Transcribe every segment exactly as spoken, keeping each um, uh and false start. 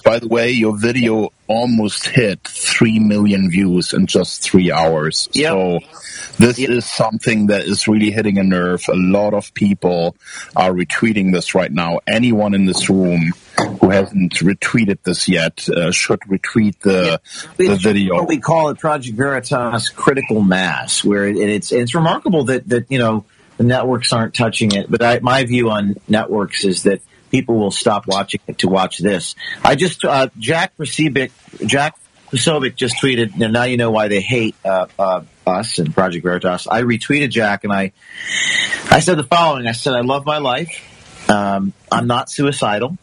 by the way, your video almost hit three million views in just three hours. Yep. So this yep. is something that is really hitting a nerve. A lot of people are retweeting this right now. Anyone in this room who hasn't retweeted this yet uh, should retweet the, yeah. the video. What we call at Project Veritas critical mass, where it, it's it's remarkable that, that, you know, the networks aren't touching it. But I, my view on networks is that people will stop watching it to watch this. I just, uh, Jack Posobiec, Jack Posobiec just tweeted, now you know why they hate uh, uh, us and Project Veritas. I retweeted Jack and I, I said the following. I said, I love my life. Um, I'm not suicidal.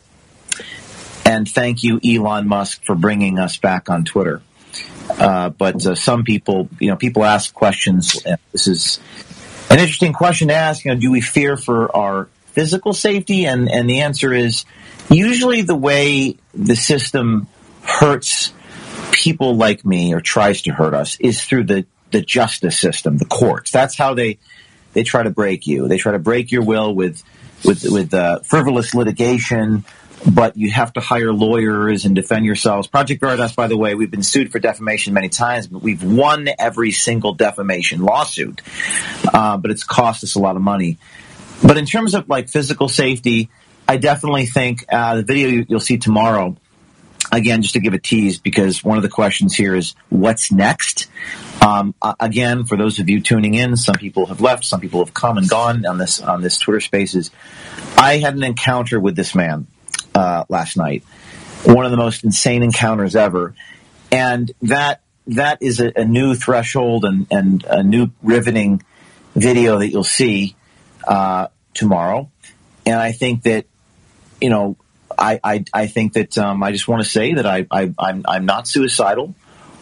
And thank you, Elon Musk, for bringing us back on Twitter. Uh, but uh, some people, you know, people ask questions. This is an interesting question to ask. You know, do we fear for our physical safety? And, and the answer is usually the way the system hurts people like me or tries to hurt us is through the, the justice system, the courts. That's how they they try to break you. They try to break your will with with with uh, frivolous litigation. But you have to hire lawyers and defend yourselves. Project Veritas, by the way, we've been sued for defamation many times, but we've won every single defamation lawsuit. Uh, but it's cost us a lot of money. But in terms of like physical safety, I definitely think uh, the video you'll see tomorrow, again, just to give a tease, because one of the questions here is what's next? Um, again, for those of you tuning in, some people have left, some people have come and gone on this on this Twitter Spaces. I had an encounter with this man. Uh, last night, one of the most insane encounters ever, and that that is a, a new threshold and, and a new riveting video that you'll see uh, tomorrow. And I think that you know, I I, I think that um, I just want to say that I, I I'm I'm not suicidal.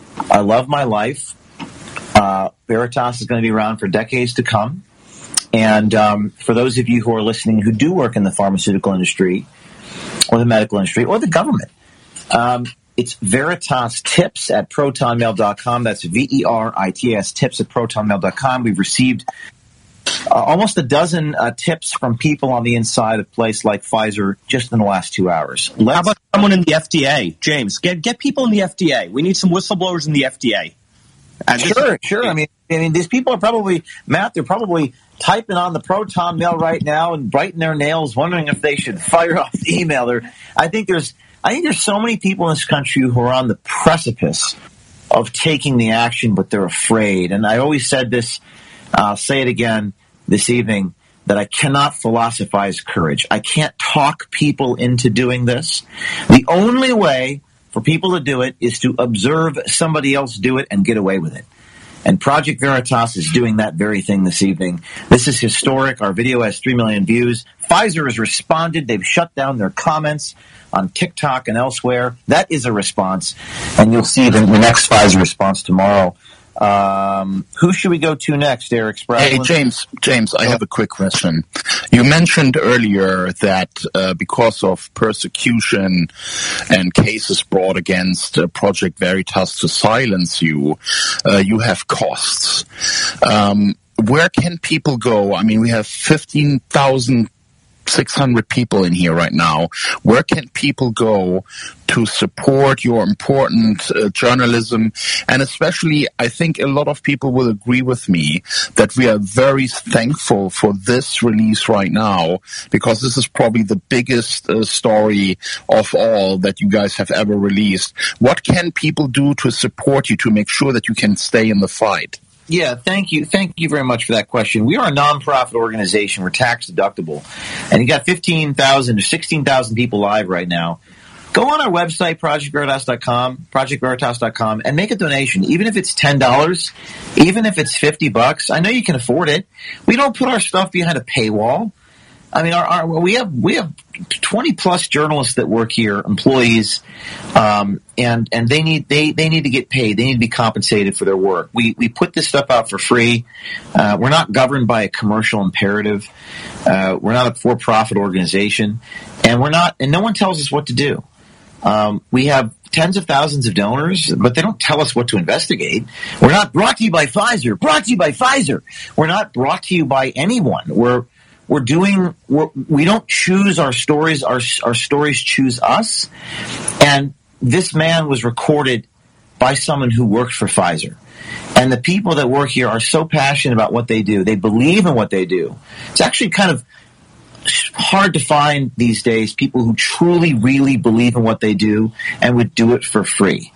I love my life. Uh, Veritas is going to be around for decades to come, and um, for those of you who are listening who do work in the pharmaceutical industry, or the medical industry, or the government. Um, it's Veritas Tips at proton mail dot com. That's V E R I T S tips at proton mail dot com. We've received uh, almost a dozen uh, tips from people on the inside of a place like Pfizer just in the last two hours. Let's How about someone in the F D A? James, get get people in the F D A. We need some whistleblowers in the F D A. And sure, sure. I mean, I mean, these people are probably, Matt, they're probably typing on the Proton Mail right now and biting their nails, wondering if they should fire off the email. Or, I think there's, I think there's so many people in this country who are on the precipice of taking the action, but they're afraid. And I always said this, I'll say it again this evening, that I cannot philosophize courage. I can't talk people into doing this. The only way for people to do it is to observe somebody else do it and get away with it. And Project Veritas is doing that very thing this evening. This is historic. Our video has three million views. Pfizer has responded. They've shut down their comments on TikTok and elsewhere. That is a response. And you'll see the, the next Pfizer response tomorrow. Um, who should we go to next, Eric Spratlin? Hey, James, James, I have a quick question. You mentioned earlier that uh, because of persecution and cases brought against uh, Project Veritas to silence you, uh, you have costs. Um, where can people go? I mean, we have fifteen thousand six hundred people in here right now. Where can people go to support your important uh, journalism? And especially, I think a lot of people will agree with me that we are very thankful for this release right now, because this is probably the biggest uh, story of all that you guys have ever released. What can people do to support you to make sure that you can stay in the fight? Yeah, thank you. Thank you very much for that question. We are a nonprofit organization. We're tax deductible. And you got fifteen thousand or sixteen thousand people live right now. Go on our website, project veritas dot com, project veritas dot com, and make a donation. Even if it's ten dollars, even if it's fifty bucks, I know you can afford it. We don't put our stuff behind a paywall. I mean, our, our, we have we have twenty plus journalists that work here, employees, um, and and they need they, they need to get paid. They need to be compensated for their work. We we put this stuff out for free. Uh, we're not governed by a commercial imperative. Uh, we're not a for-profit organization, and we're not. And no one tells us what to do. Um, we have tens of thousands of donors, but they don't tell us what to investigate. We're not brought to you by Pfizer. Brought to you by Pfizer. We're not brought to you by anyone. We're we're doing, we're, we don't choose our stories, our, our stories choose us. And this man was recorded by someone who worked for Pfizer. And the people that work here are so passionate about what they do. They believe in what they do. It's actually kind of hard to find these days people who truly, really believe in what they do and would do it for free.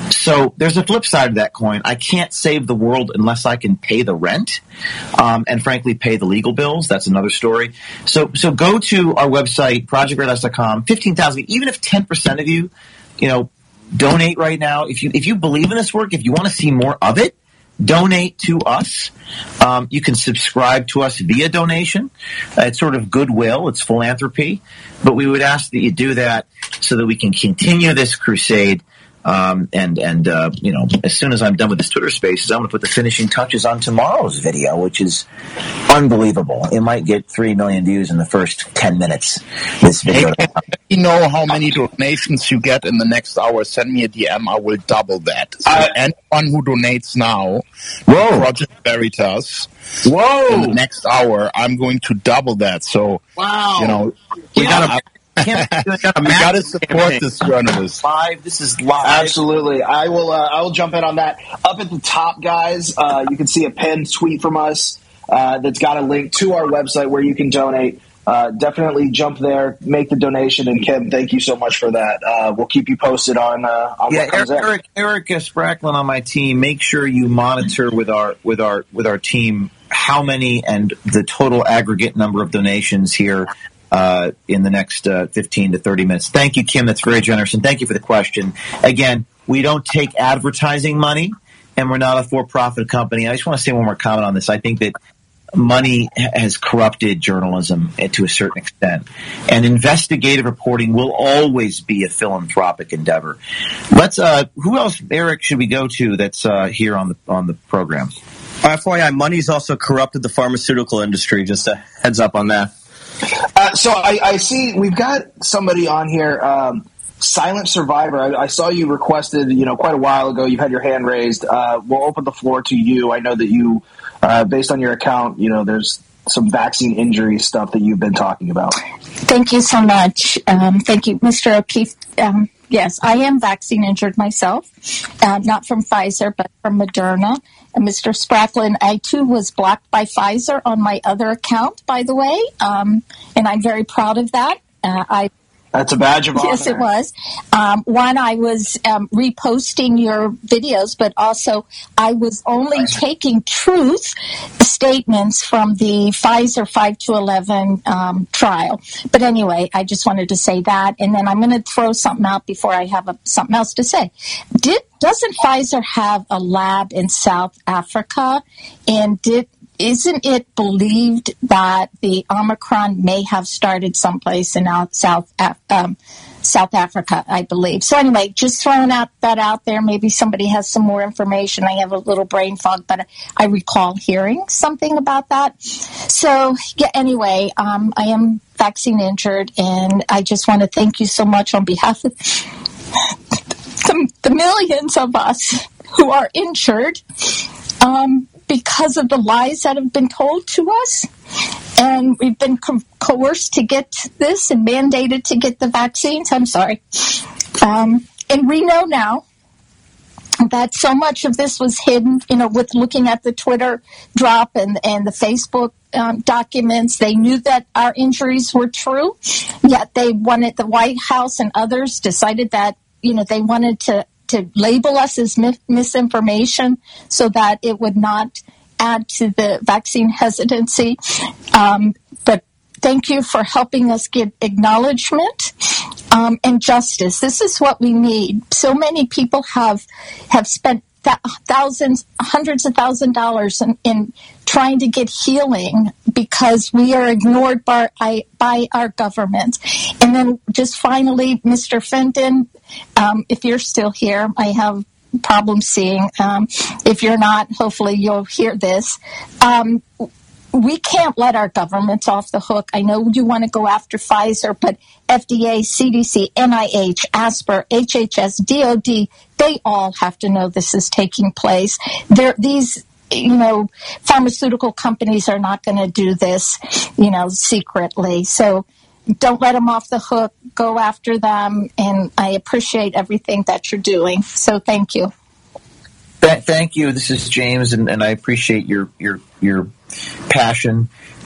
So there's a flip side of that coin. I can't save the world unless I can pay the rent, um, and frankly, pay the legal bills. That's another story. So, so go to our website, project red house dot com. fifteen thousand, even if ten percent of you, you know, donate right now. If you, if you believe in this work, if you want to see more of it, donate to us. Um, you can subscribe to us via donation. Uh, it's sort of goodwill. It's philanthropy. But we would ask that you do that so that we can continue this crusade. Um, and, and uh, you know, as soon as I'm done with this Twitter Spaces, I'm going to put the finishing touches on tomorrow's video, which is unbelievable. It might get three million views in the first ten minutes. This video. Hey, let me know how many donations you get in the next hour. Send me a D M. I will double that. So uh, anyone who donates now, whoa, Project Veritas, whoa, in the next hour, I'm going to double that. So, wow, you know, we yeah. got to. we got to support this journalist. Live, this is live. Absolutely, I will. Uh, I will jump in on that. Up at the top, guys, uh, you can see a pinned tweet from us uh, that's got a link to our website where you can donate. Uh, definitely jump there, make the donation, and Kim, thank you so much for that. Uh, we'll keep you posted on. Uh, on yeah, what comes Eric, in. Eric, Eric Spracklin on my team. Make sure you monitor with our with our with our team how many and the total aggregate number of donations here. Uh, in the next uh, fifteen to thirty minutes. Thank you, Kim. That's very generous. And thank you for the question. Again, we don't take advertising money, and we're not a for-profit company. I just want to say one more comment on this. I think that money has corrupted journalism to a certain extent. And investigative reporting will always be a philanthropic endeavor. Let's, uh, who else, Eric, should we go to that's uh, here on the on the program? F Y I, money's also corrupted the pharmaceutical industry. Just a heads up on that. Uh, so I, I see we've got somebody on here, um, Silent Survivor. I, I saw you requested, you know, quite a while ago. You've had your hand raised. Uh, we'll open the floor to you. I know that you, uh, based on your account, you know, there's some vaccine injury stuff that you've been talking about. Thank you so much. Um, thank you, Mister O'Keefe. Um, yes, I am vaccine injured myself, uh, not from Pfizer, but from Moderna. And Mister Spracklin, I too was blocked by Pfizer on my other account, by the way, um, and I'm very proud of that. Uh, I That's a badge of honor. Yes, it was. Um, one, I was um, reposting your videos, but also I was only taking truth statements from the Pfizer five to eleven um, trial. But anyway, I just wanted to say that, and then I'm going to throw something out before I have a, something else to say. Did doesn't Pfizer have a lab in South Africa, and did Isn't it believed that the Omicron may have started someplace in South um, South Africa, I believe. So anyway, just throwing out that out there. Maybe somebody has some more information. I have a little brain fog, but I recall hearing something about that. So yeah, anyway, um, I am vaccine injured, and I just want to thank you so much on behalf of the, the millions of us who are injured. Um, because of the lies that have been told to us. And we've been co- coerced to get this and mandated to get the vaccines. I'm sorry. Um, and we know now that so much of this was hidden, you know, with looking at the Twitter drop and, and the Facebook um, documents. They knew that our injuries were true, yet they wanted, the White House and others decided that, you know, they wanted to to label us as mis- misinformation so that it would not add to the vaccine hesitancy. Um, but thank you for helping us get acknowledgement um, and justice. This is what we need. So many people have have spent th- thousands, hundreds of thousand dollars in, in trying to get healing because we are ignored by, by our government. And then just finally, Mister Fenton, um, if you're still here, I have problems seeing. Um, if you're not, hopefully you'll hear this. Um, we can't let our governments off the hook. I know you want to go after Pfizer, but F D A, C D C, N I H, ASPR, H H S, D O D, they all have to know this is taking place. There, these you know, pharmaceutical companies are not going to do this, you know, secretly. So don't let them off the hook. Go after them. And I appreciate everything that you're doing. So thank you. Th- thank you. This is James, and, and I appreciate your, your, your passion